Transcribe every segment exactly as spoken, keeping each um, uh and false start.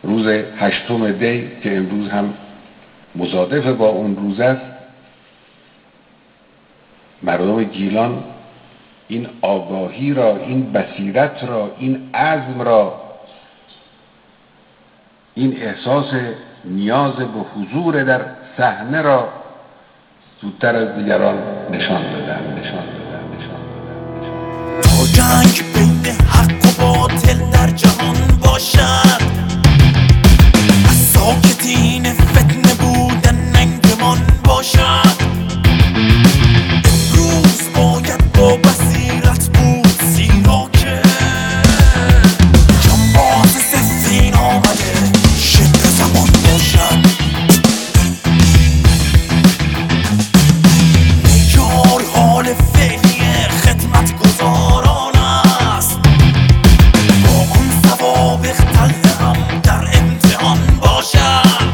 روز هشتم دی که امروز هم مصادف با اون روز است، مردم گیلان این آگاهی را، این بصیرت را، این عزم را، این احساس نیاز به حضور در صحنه را زودتر از دیگران نشان دادن نشان دادن نشان دادن تا جنگ بین حق و باطل در جهان باشد، از ساکتین فتنه بودن ننگمان باشد. امروز باید با بصیرت بود، زیرا که جنباز سفین آمده شبه زمان باشد. میار حال فعلی خدمت گزاران است، با اون سوابق تلخ هم در امتحان باشد.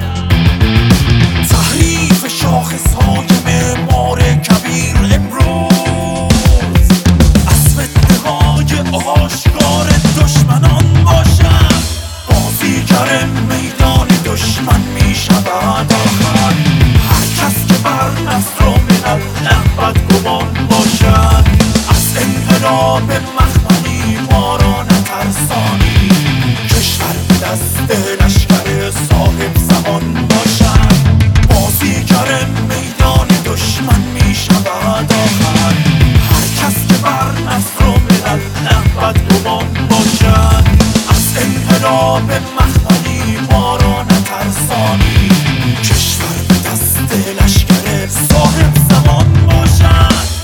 تحریف شاخص های معمار کبیر امروز از فتنه های آشکار دشمنان باشد. بازیگر میدان دشمن می شود آخر هر کس که بر نصر و ملل بدگمان باشد. از انقلاب مخملی ما را نترسانی، کشور به دست لشکر صاحب زمان باشد. بازیگر میدان دشمن می شود آخر هر کس که بر نصر و ملل بدگمان باشد. از انقلاب مخملی ما را نترسانی، کشور به دست لشکر صاحب زمان باشد.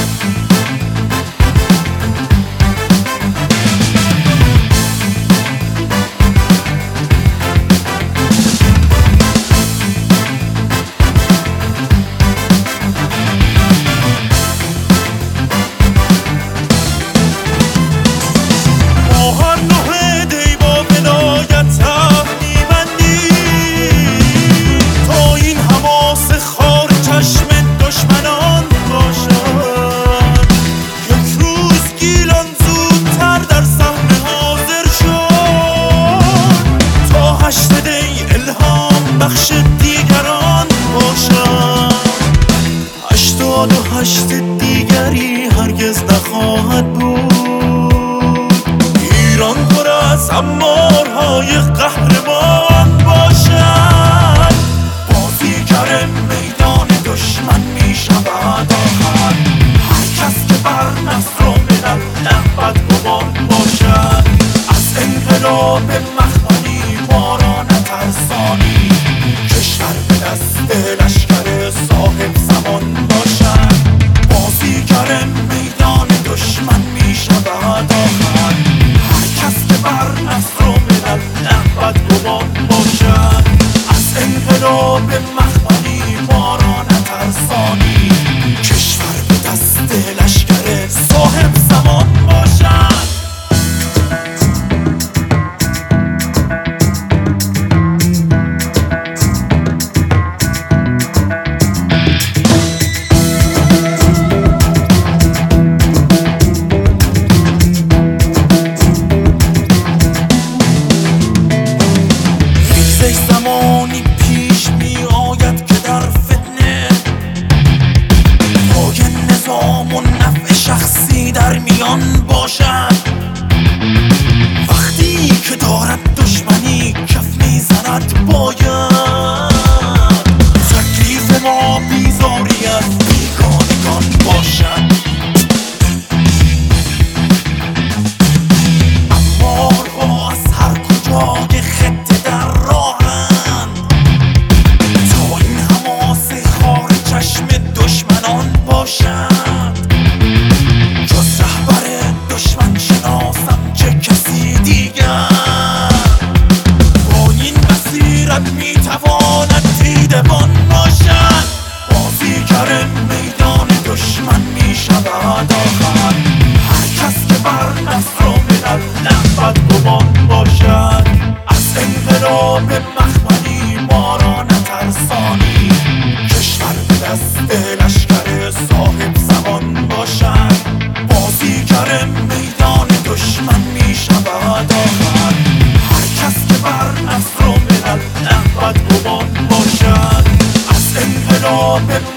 بخش دیگران باشد. هشتاد و هشت دیگری هرگز نخواهد بود. ایران پر از امارهای قهرمان باشد. بازیگر میدان دشمن می شود آخر هر کس که بر نصر و ملل بدگمان باشد. از انقلاب مخملی ما را نترسانی، کشور به دست لشکر صاحب زمان باشد. بازیگر میدان دشمن می شود آخر هر کس که بر نصر و ملل بدگمان باشد. از انقلاب مخملی ما را نترسانی، کشور به دست لشکر صاحب زمان باشد. زمانی پیش می آید که در فتنه پای نظام و نفع شخصی در میان باشد. وقتی که دارد دشمنی کف می زند باید تکلیف ما بیزاری از بیگانگان باشد. امارها از هر کجا که خطه در راهند، تا این حماسه خار چشم دشمنان باشد. جز رهبر دشمن شناسم چه کسی دیگر با این بصیرت می را به